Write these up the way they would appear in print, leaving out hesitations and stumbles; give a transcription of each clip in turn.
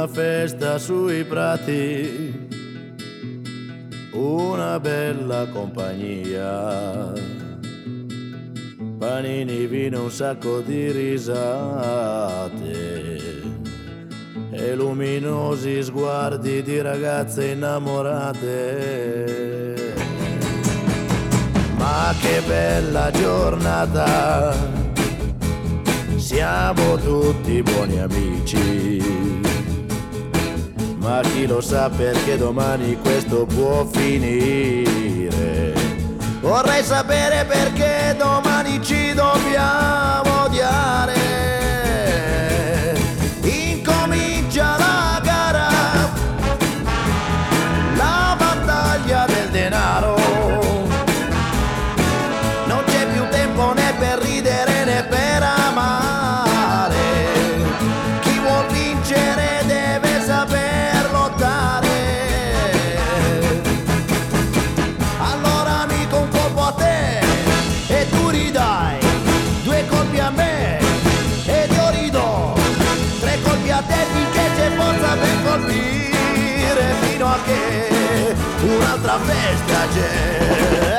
una festa sui prati, una bella compagnia, panini, vino, un sacco di risate e luminosi sguardi di ragazze innamorate. Ma che bella giornata, siamo tutti buoni amici, ma chi lo sa perché domani questo può finire. Vorrei sapere perché domani ci dobbiamo odiare. Incomincia la gara, la battaglia del denaro. Non c'è più tempo né per ridere né per amare. Chi vuol vincere deve saper lottare. Allora amico, un colpo a te e tu ridai, due colpi a me ed io ridò, tre colpi a te finché c'è forza per colpire, fino a che un'altra festa c'è.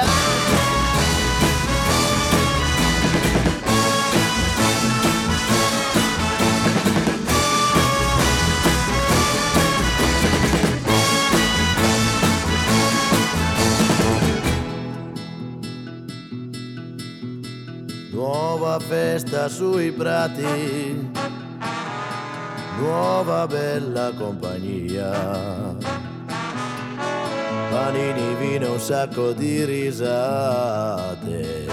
Nuova festa sui prati, nuova bella compagnia, panini, vino, un sacco di risate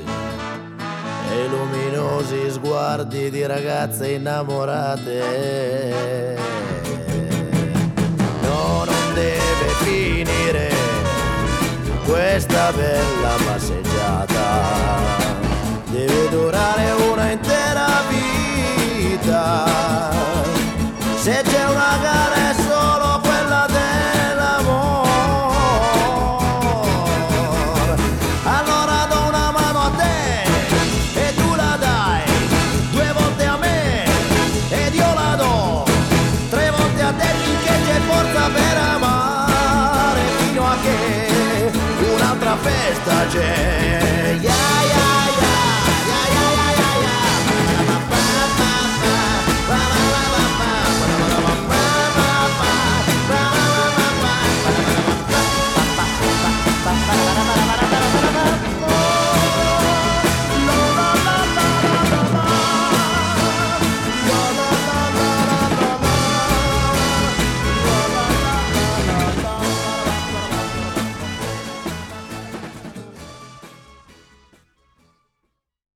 e luminosi sguardi di ragazze innamorate. No, non deve finire questa bella passeggiata, deve durare una intera vita. Se c'è una gara è solo quella dell'amor. Allora do una mano a te e tu la dai, due volte a me ed io la do, tre volte a te finché c'è forza per amare, fino a che un'altra festa c'è.